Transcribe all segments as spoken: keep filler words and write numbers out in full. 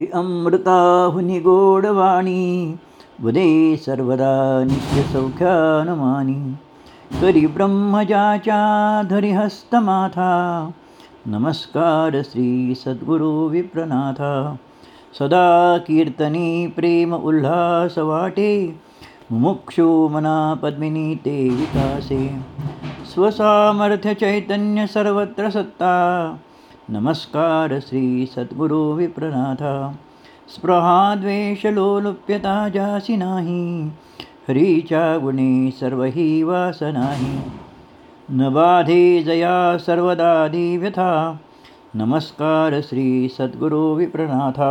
अमृताहुनी गोडवाणी वदे सर्वदा नित्यसौख्यानमानी करी ब्रह्मजाच्या धरी हस्तमाथा नमस्कार श्री सद्गुरु विप्रनाथा सदा कीर्तनी प्रेम उल्हास वाटे मुमुक्षु मना पद्मिनी ते विकासे स्वसामर्थ्य चैतन्य सर्वत्र सत्ता नमस्कार श्री सद्गुरु विप्रनाथा स्पृहा द्वेष लोलुप्यता जासी नाही हरीच्या गुणे सर्व ही वास नाही न बाधे जया सर्वदा व्यथा नमस्कार श्री सद्गुरु विप्रनाथा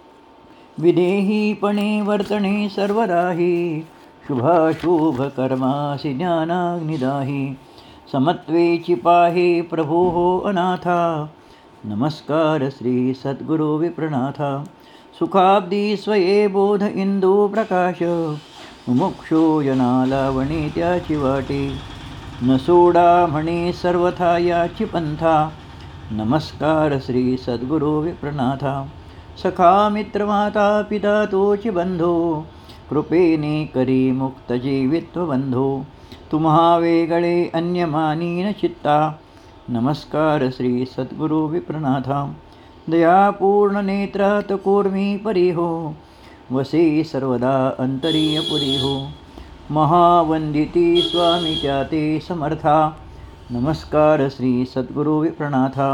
विदेहीपणे वर्तणे सर्वदाही शुभाशुभ कर्मासी ज्ञानाग्निदाही समत्वेची पाहे प्रभो हो अनाथा नमस्कार श्री सद्गुरु विप्रनाथा सुखाब्दी स्वये बोध इंदू प्रकाश मुमुक्षो जना लावणे त्याची वाटे न सोडा म्हणे सर्वथा याची पंथा नमस्कार श्री सद्गुरु विप्रनाथा सखा मित्र माता पिता तोची बंधो कृपेने करी मुक्त जीवित्व बंधो तुम्हा वेगळे अन्यमानी न चित्ता नमस्कार श्री सद्गुरु विप्रनाथा दयापूर्ण नेत्रात कूर्मी परिहो वसे सर्वदा अंतरीय पुरी हो महावंदिती स्वामी त्याते समर्था नमस्कार श्री सद्गुरु विप्रनाथा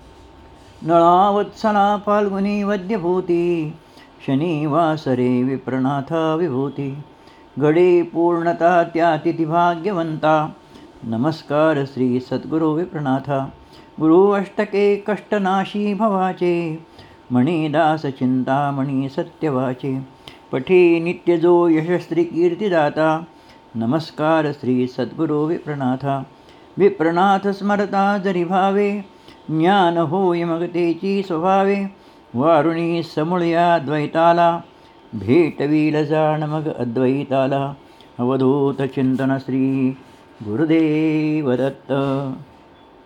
नळावत्सला फाल्गुनी वद्यभूती शनिवासरे विप्रनाथा विभूती गडे पूर्णता त्या तिथिभाग्यवंता नमस्कार श्री सद्गुरु विप्रनाथा गुरु अष्टके कष्टनाशी भवाचे मणिदास चिंतामणी सत्यवाचे पठे नित्य जो यशस्त्री कीर्तिदाता नमस्कार श्री सद्गुरु विप्रनाथा विप्रनाथ स्मरता जरी भावे ज्ञान होय मग तेची स्वभावे वारुणी समूळया द्वैताला भेटवील जाण मग अद्वैताला अवधूत चिंतन श्री गुरुदेव दत्त।